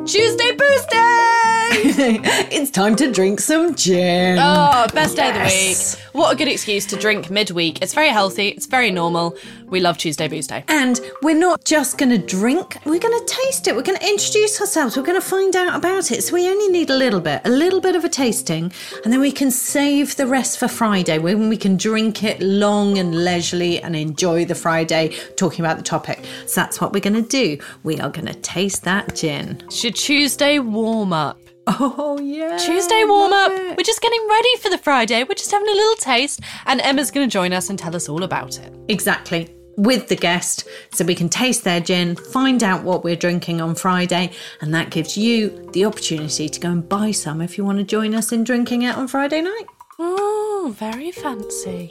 Tuesday Booze Day! It's time to drink some gin. Oh, best day of the week. What a good excuse to drink midweek. It's very healthy, it's very normal. We love Tuesday Booze Day. And we're not just going to drink, we're going to taste it. We're going to introduce ourselves. We're going to find out about it. So we only need a little bit of a tasting, and then we can save the rest for Friday, when we can drink it long and leisurely and enjoy the Friday talking about the topic. So that's what we're going to do. We are going to taste that gin. Should Tuesday warm up. Oh, yeah. Tuesday warm up. We're just getting ready for the Friday. We're just having a little taste, and Emma's going to join us and tell us all about it. Exactly. With the guest, so we can taste their gin, find out what we're drinking on Friday, and that gives you the opportunity to go and buy some if you want to join us in drinking it on Friday night. Oh, very fancy.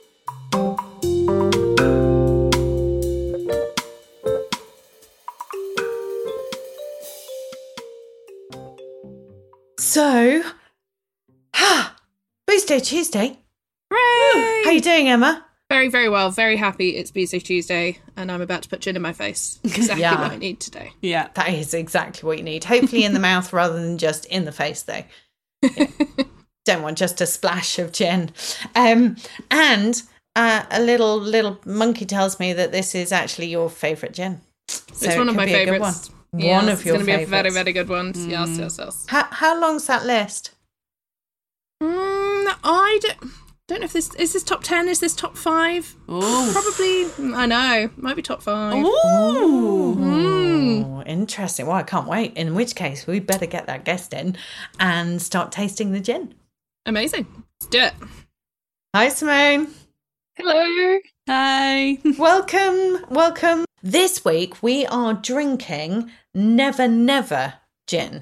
So, Booze Day Tuesday. Hooray! How you doing, Emma? Very, very well. Very happy it's Booze Day Tuesday and I'm about to put gin in my face. Exactly Yeah. what I need today. Yeah. That is exactly what you need. Hopefully in the mouth rather than just in the face, though. Yeah. Don't want just a splash of gin. And a little monkey tells me that this is actually your favourite gin. So It's one of my favourites. One of your It's going to be a favourites. very, very good one. Yes. How long's that list? I don't know if this... Is this top 10? Is this top 5? Ooh. Probably, I know. Might be top 5. Ooh. Oh, interesting. Well, I can't wait. In which case, we better get that guest in and start tasting the gin. Amazing. Let's do it. Hi, Simone. Hello. Hi. Welcome. This week, we are drinking Never Never gin.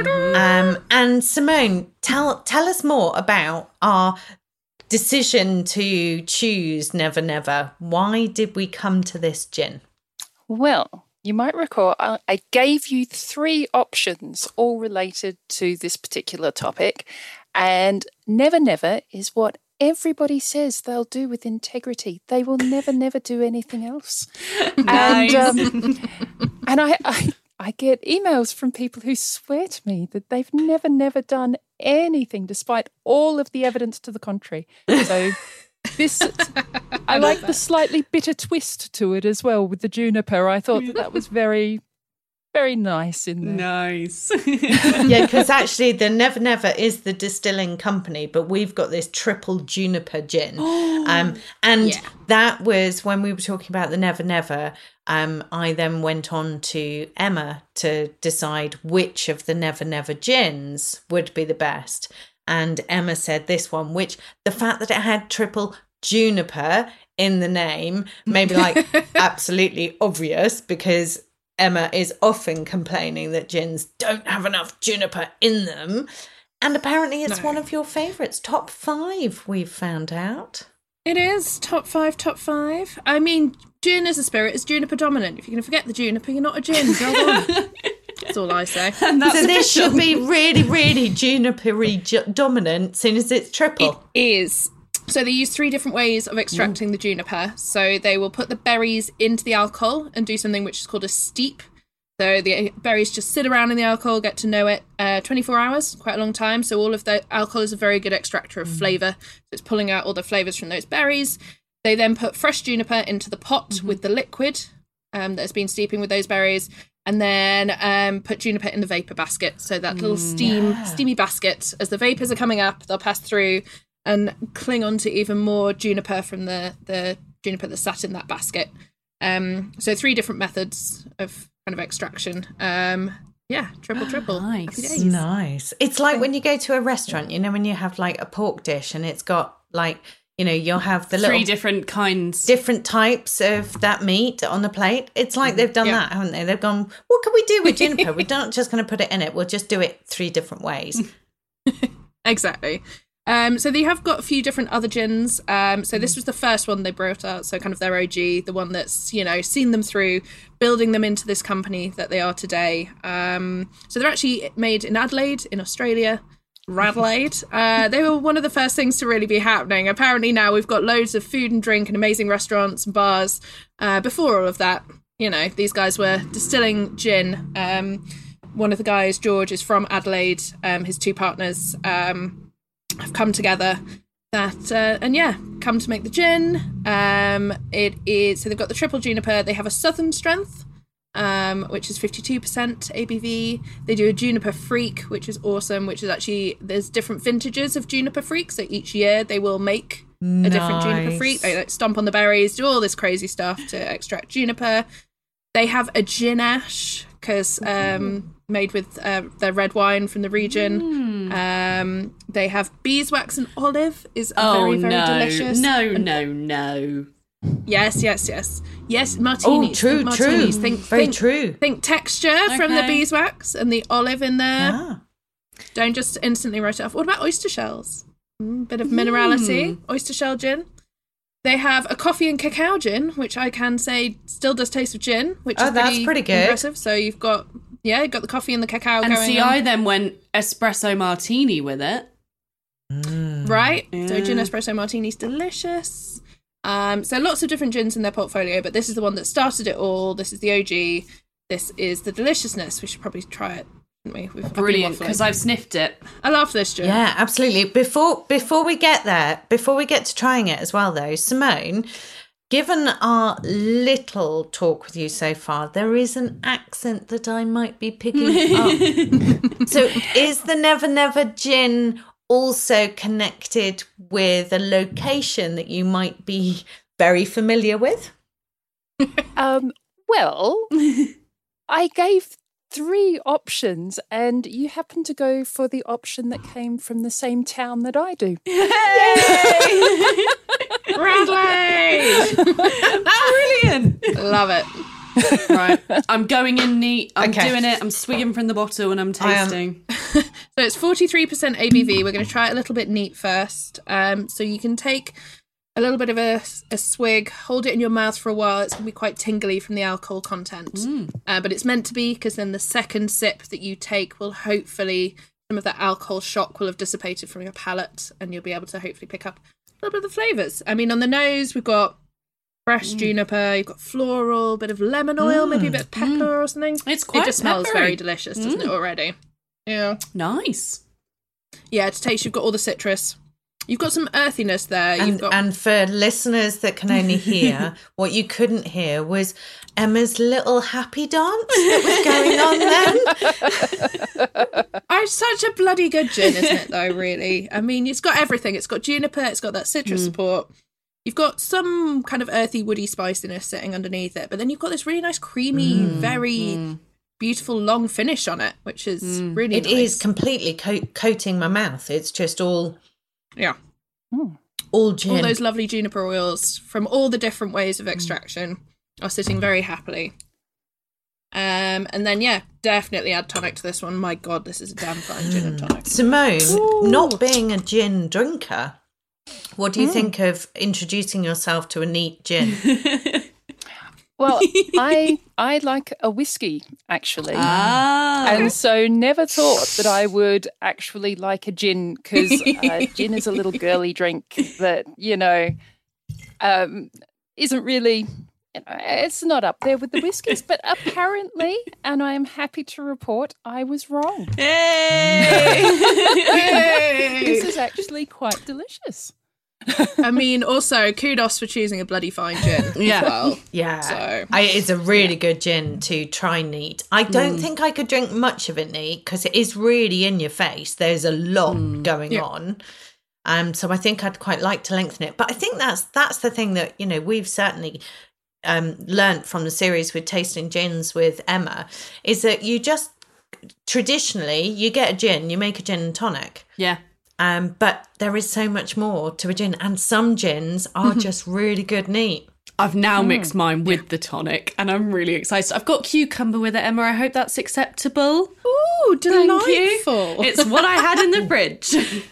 And Simone, tell us more about our decision to choose Never Never. Why did we come to this gin? Well, you might recall I gave you 3 options, all related to this particular topic. And Never Never is what everybody says they'll do with integrity. They will never do anything else. Nice. And I get emails from people who swear to me that they've never done anything despite all of the evidence to the contrary. So this, I like the slightly bitter twist to it as well with the juniper. I thought that was very, very nice in there. Nice. Yeah, because actually the Never Never is the distilling company, but we've got this triple juniper gin. That was when we were talking about the Never Never. I then went on to Emma to decide which of the Never Never gins would be the best. And Emma said this one, which the fact that it had triple juniper in the name made me like absolutely obvious, because Emma is often complaining that gins don't have enough juniper in them. And apparently it's one of your favourites. Top 5, we've found out. It is top 5. I mean, gin as a spirit is juniper dominant. If you're going to forget the juniper, you're not a gin. Well done. That's all I say. And that's So this should be really juniper-y dominant, seeing as it's triple. It is. So they use 3 different ways of extracting the juniper. So they will put the berries into the alcohol and do something which is called a steep. So the berries just sit around in the alcohol, get to know it 24 hours, quite a long time. So all of the alcohol is a very good extractor of flavour. So it's pulling out all the flavours from those berries. They then put fresh juniper into the pot with the liquid that has been steeping with those berries, and then put juniper in the vapour basket. So that little steamy basket, as the vapours are coming up, they'll pass through and cling on to even more juniper from the juniper that sat in that basket. So 3 different methods of kind of extraction. Triple. Nice. Happy days. Nice. It's like when you go to a restaurant, you know, when you have like a pork dish and it's got like, you know, you'll have the 3 little different kinds. different types of that meat on the plate. It's like they've done that, haven't they? They've gone, what can we do with juniper? We're not just going to put it in it. We'll just do it 3 different ways. Exactly. So they have got a few different other gins. So this was the first one they brought out, so kind of their OG, the one that's, you know, seen them through, building them into this company that they are today. So they're actually made in Adelaide, in Australia. Radelaide. They were one of the first things to really be happening. Apparently now we've got loads of food and drink and amazing restaurants and bars. Before all of that, you know, these guys were distilling gin. one of the guys, George, is from Adelaide. His two partners have come together come to make the gin. So they've got the triple juniper. They have a Southern Strength, which is 52% ABV. They do a Juniper Freak, which is awesome, which is actually, there's different vintages of Juniper Freak, so each year they will make a different Juniper Freak. They like stomp on the berries, do all this crazy stuff to extract juniper. They have a gin ash, because made with their red wine from the region. They have beeswax and olive, is very, very delicious. No. Yes, martinis. True. Martinis. Very true. Think texture from the beeswax and the olive in there. Don't just instantly write it off. What about oyster shells? Bit of minerality. Oyster shell gin. They have a coffee and cacao gin, which I can say still does taste of gin, which is that's pretty good. Impressive. So you've got the coffee and the cacao and going see, on. I then went espresso martini with it. Right. So gin espresso martini's delicious. So lots of different gins in their portfolio, but this is the one that started it all. This is the OG. This is the deliciousness. We should probably try it, shouldn't we? Brilliant, because I've sniffed it. I love this gin. Yeah, absolutely. Before we get there, before we get to trying it as well, though, Simone, given our little talk with you so far, there is an accent that I might be picking up. So is the Never Never gin also connected with a location that you might be very familiar with? Well, I gave 3 options, and you happen to go for the option that came from the same town that I do. Radley! Brilliant. Love it. Right. I'm going in neat. I'm doing it. I'm swigging from the bottle and I'm tasting. So it's 43% ABV. We're going to try it a little bit neat first. So you can take a little bit of a swig, hold it in your mouth for a while. It's going to be quite tingly from the alcohol content. But it's meant to be, because then the second sip that you take will hopefully, some of that alcohol shock will have dissipated from your palate, and you'll be able to hopefully pick up a little bit of the flavours. I mean, on the nose, we've got fresh juniper, you've got floral, bit of lemon oil, maybe a bit of pepper or something. It just smells very delicious, doesn't it, already? Yeah. Nice. Yeah, to taste, you've got all the citrus. You've got some earthiness there. And for listeners that can only hear, what you couldn't hear was Emma's little happy dance that was going on then. It's such a bloody good gin, isn't it, though, really? I mean, it's got everything. It's got juniper, it's got that citrus support. You've got some kind of earthy, woody spiciness sitting underneath it, but then you've got this really nice, creamy, very beautiful, long finish on it, which is really nice. It is completely coating my mouth. It's just all... Yeah. All gin. All those lovely juniper oils from all the different ways of extraction are sitting very happily. And then, definitely add tonic to this one. My God, this is a damn fine gin and tonic. Simone, not being a gin drinker, what do you think of introducing yourself to a neat gin? Well, I like a whiskey, actually. And so never thought that I would actually like a gin, because gin is a little girly drink that, isn't really, it's not up there with the whiskeys. But apparently, and I am happy to report, I was wrong. Yay! This is actually quite delicious. I mean, also, kudos for choosing a bloody fine gin as well. Yeah. So, it's a really good gin to try neat. I don't think I could drink much of it neat, because it is really in your face. There's a lot going on. So I think I'd quite like to lengthen it. But I think that's the thing that, we've certainly learnt from the series with Tasting Gins with Emma, is that you just, traditionally, you get a gin, you make a gin and tonic. Yeah. But there is so much more to a gin, and some gins are just really good neat. I've now mixed mine with the tonic, and I'm really excited. I've got cucumber with it, Emma. I hope that's acceptable. Ooh, delightful. Thank you. It's what I had in the fridge.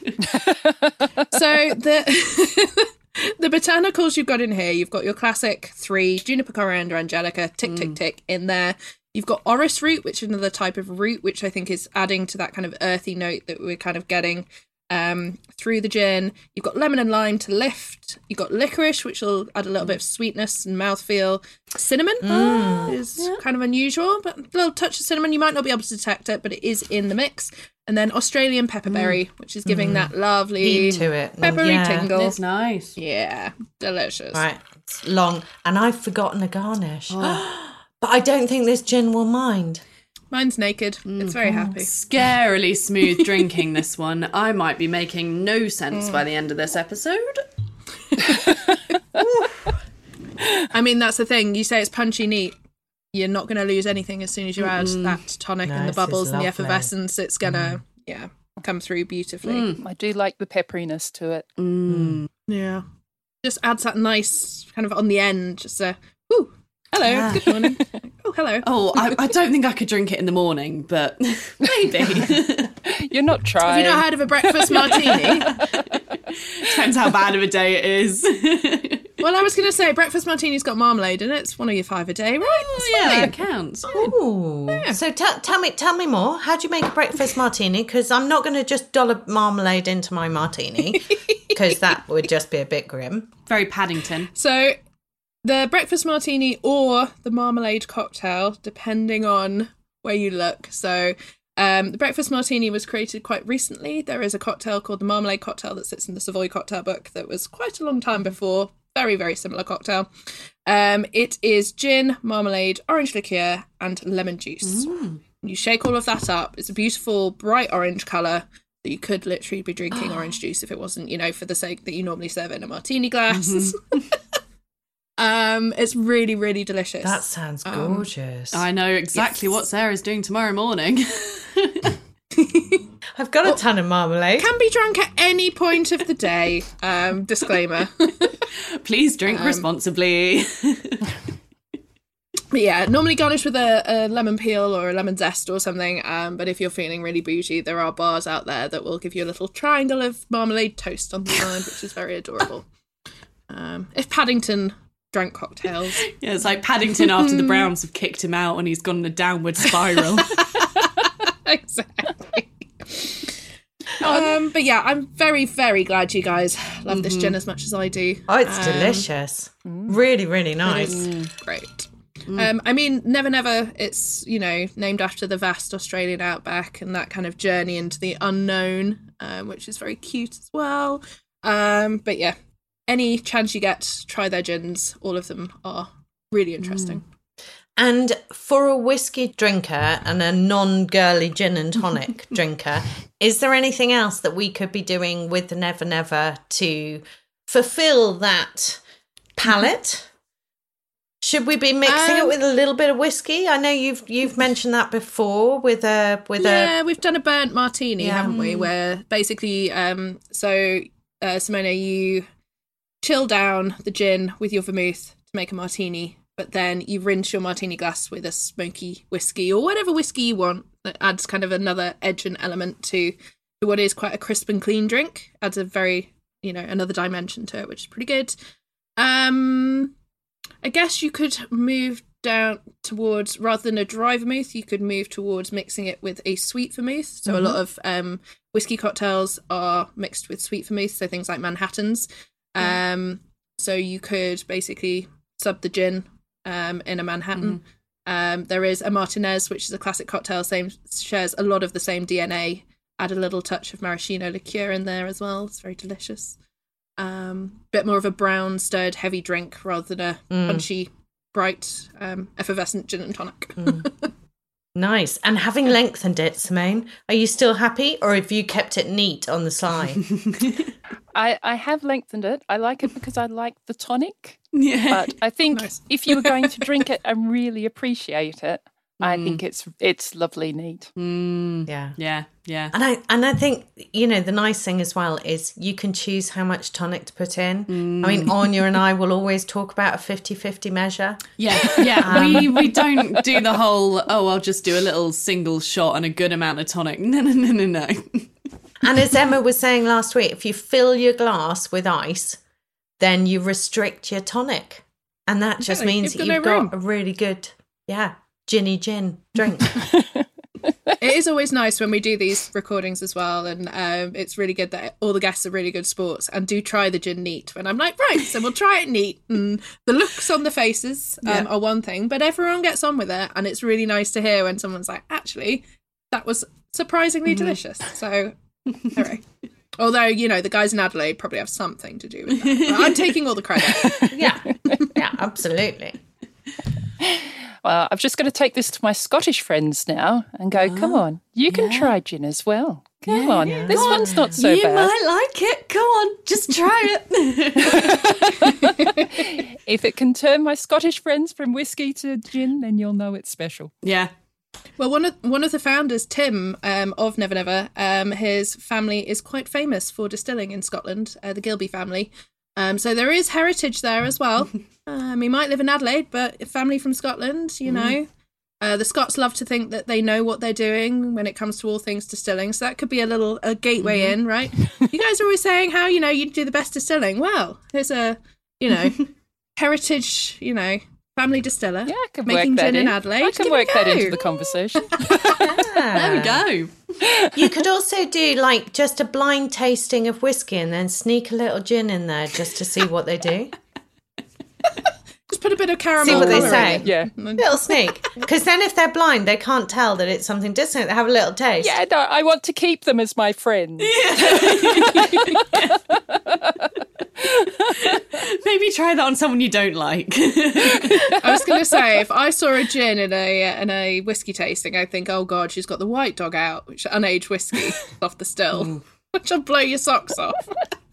So the botanicals you've got in here, you've got your classic 3, juniper, coriander, angelica, tick, tick, tick in there. You've got orris root, which is another type of root, which I think is adding to that kind of earthy note that we're kind of getting. through the gin. You've got lemon and lime to lift. You've got licorice, which will add a little bit of sweetness and mouthfeel. Cinnamon is kind of unusual, but a little touch of cinnamon. You might not be able to detect it, but it is in the mix. And then Australian pepperberry, which is giving that lovely heat to it. peppery tingle. It's nice. Yeah, delicious. Right, it's long. And I've forgotten a garnish. But I don't think this gin will mind. Mine's naked. It's very happy. Scarily smooth drinking, this one. I might be making no sense by the end of this episode. I mean, that's the thing. You say it's punchy neat. You're not going to lose anything as soon as you add that tonic and the bubbles and the effervescence. It's going to, come through beautifully. I do like the pepperiness to it. Yeah. Just adds that nice kind of on the end. Just a, whoo, hello, good morning. Oh, hello. Oh, I don't think I could drink it in the morning, but maybe. You're not trying. Have you not heard of a breakfast martini? Depends how bad of a day it is. Well, I was going to say, breakfast martini's got marmalade in it. It's one of your 5 a day, right? Yeah, it counts. Ooh. Yeah. So tell me more. How do you make a breakfast martini? Because I'm not going to just dollop marmalade into my martini, because that would just be a bit grim. Very Paddington. So the breakfast martini or the marmalade cocktail, depending on where you look. So the breakfast martini was created quite recently. There is a cocktail called the marmalade cocktail that sits in the Savoy cocktail book that was quite a long time before. Very, very similar cocktail. It is gin, marmalade, orange liqueur, and lemon juice. You shake all of that up. It's a beautiful, bright orange colour. You could literally be drinking orange juice if it wasn't, for the sake that you normally serve in a martini glass. It's really, really delicious. That sounds gorgeous. I know exactly what Sarah's doing tomorrow morning. I've got a ton of marmalade. Can be drunk at any point of the day. Disclaimer. Please drink responsibly. But yeah, normally garnished with a lemon peel or a lemon zest or something. But if you're feeling really bougie, there are bars out there that will give you a little triangle of marmalade toast on the side, which is very adorable. If Paddington drank cocktails. Yeah, it's like Paddington after the Browns have kicked him out and he's gone in a downward spiral. Exactly. But yeah, I'm very, very glad you guys love this gin as much as I do. Oh, it's delicious. Really, really nice. Great. I mean, Never Never, it's, named after the vast Australian outback and that kind of journey into the unknown, which is very cute as well. But yeah, any chance you get, try their gins. All of them are really interesting. And for a whiskey drinker and a non-girly gin and tonic drinker, is there anything else that we could be doing with the Never Never to fulfill that palate? Should we be mixing it with a little bit of whiskey? I know you've mentioned that before with a we've done a burnt martini, haven't we? Where basically, Simona, you chill down the gin with your vermouth to make a martini. But then you rinse your martini glass with a smoky whiskey or whatever whiskey you want. That adds kind of another edge and element to what is quite a crisp and clean drink. Adds a very, another dimension to it, which is pretty good. I guess you could move down towards, rather than a dry vermouth, you could move towards mixing it with a sweet vermouth. So a lot of whiskey cocktails are mixed with sweet vermouth, so things like Manhattans. So you could basically sub the gin in a Manhattan. There is a Martinez, which is a classic cocktail, shares a lot of the same DNA. Add a little touch of maraschino liqueur in there as well. It's very delicious. Bit more of a brown stirred heavy drink rather than a punchy, bright, effervescent gin and tonic. Nice. And having lengthened it, Simone, are you still happy, or have you kept it neat on the side? I have lengthened it. I like it because I like the tonic. Yeah. But I think if you were going to drink it and really appreciate it, I think it's lovely neat. Yeah. Yeah. And I think, the nice thing as well is you can choose how much tonic to put in. I mean, Anya and I will always talk about a 50-50 measure. Yeah. We don't do the whole, I'll just do a little single shot and a good amount of tonic. No. And as Emma was saying last week, if you fill your glass with ice, then you restrict your tonic. And that just means that you've got a really good, ginny gin drink. It is always nice when we do these recordings as well, and it's really good that all the guests are really good sports and do try the gin neat. And I'm like, right, so we'll try it neat. And the looks on the faces are one thing, but everyone gets on with it, and it's really nice to hear when someone's like, actually, that was surprisingly delicious. So, hooray. Although, you know, the guys in Adelaide probably have something to do with that. But I'm taking all the credit. Yeah, absolutely. Well, I'm just going to take this to my Scottish friends now and go, come on, you can try gin as well. Come on, this one's not so you bad. might like it. Come on, just try it. If it can turn my Scottish friends from whiskey to gin, then you'll know it's special. Yeah. Well, one of the founders, Tim, of Never Never, his family is quite famous for distilling in Scotland, the Gilby family. So there is heritage there as well. He might live in Adelaide, but family from Scotland, you know. The Scots love to think that they know what they're doing when it comes to all things distilling. So that could be a gateway in, right? You guys are always saying how, you know, you do the best distilling. Well, there's a, you know, heritage, you know, family distiller. Yeah, I can making work that gin in in. Adelaide. I can work that into the conversation. There we go. You could also do like just a blind tasting of whiskey and then sneak a little gin in there just to see what they do. Just put a bit of caramel. See what they colour say. in. Yeah. Little sneak. Because then if they're blind, they can't tell that it's something distinct. They have a little taste. Yeah, no, I want to keep them as my friends. Maybe try that on someone you don't like. I was going to say, if I saw a gin in a whiskey tasting, I'd think, oh God, she's got the white dog out, which unaged whiskey off the still, which will blow your socks off.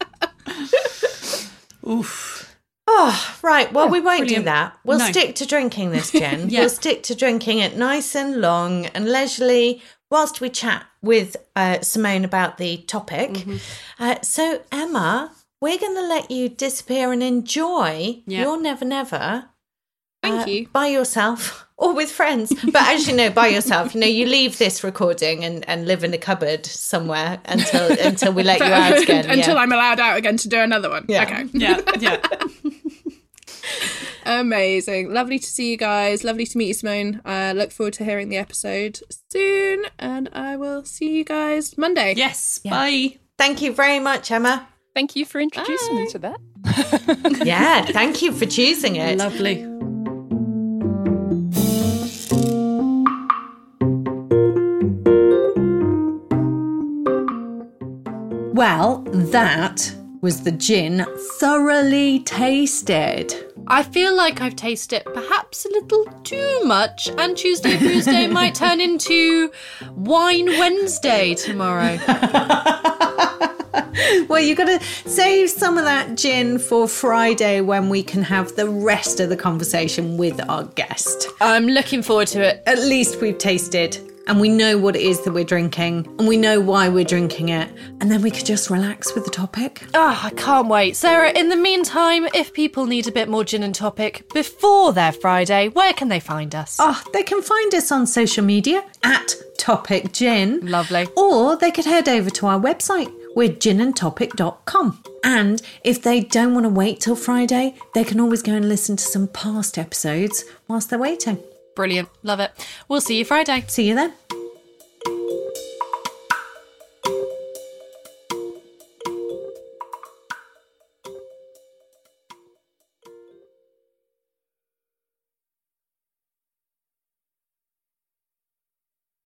Oof. Oh, right. Well, we won't brilliant. do that. We'll No. stick to drinking this gin. Yeah. We'll stick to drinking it nice and long and leisurely whilst we chat with Simone about the topic. So, Emma, we're going to let you disappear and enjoy your Never Never. Thank you. By yourself or with friends. But as you know, by yourself, you know, you leave this recording and live in a cupboard somewhere until we let you out again. Until I'm allowed out again to do another one. Yeah. Okay. Yeah. Amazing. Lovely to see you guys. Lovely to meet you, Simone. Look forward to hearing the episode soon. And I will see you guys Monday. Yes. Bye. Thank you very much, Emma. Thank you for introducing me to that. Yeah, thank you for choosing it. Lovely. Well, that was the gin thoroughly tasted. I feel like I've tasted it perhaps a little too much, and Tuesday Tuesday might turn into Wine Wednesday tomorrow. Well, you've got to save some of that gin for Friday when we can have the rest of the conversation with our guest. I'm looking forward to it. At least we've tasted and we know what it is that we're drinking and we know why we're drinking it. And then we could just relax with the topic. Oh, I can't wait. Sarah, in the meantime, if people need a bit more gin and topic before their Friday, where can they find us? Oh, they can find us on social media at Topic Gin. Lovely. Or they could head over to our website. We're ginandtopic.com. And if they don't want to wait till Friday, they can always go and listen to some past episodes whilst they're waiting. Brilliant. Love it. We'll see you Friday. See you then.